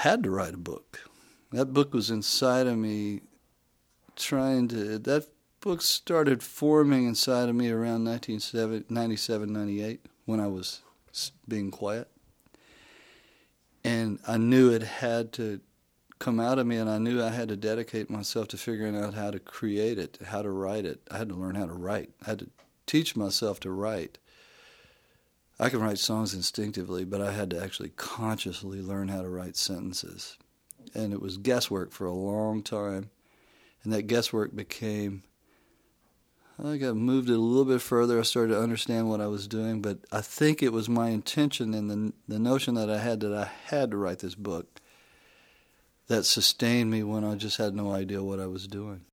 had to write a book. That book was inside of me that book started forming inside of me around 1997, 98, when I was being quiet. And I knew it had to come out of me, and I knew I had to dedicate myself to figuring out how to create it, how to write it. I had to learn how to write. I had to teach myself to write. I can write songs instinctively, but I had to actually consciously learn how to write sentences. And it was guesswork for a long time. And that guesswork became, I got moved it a little bit further. I started to understand what I was doing, but I think it was my intention and the notion that I had to write this book that sustained me when I just had no idea what I was doing.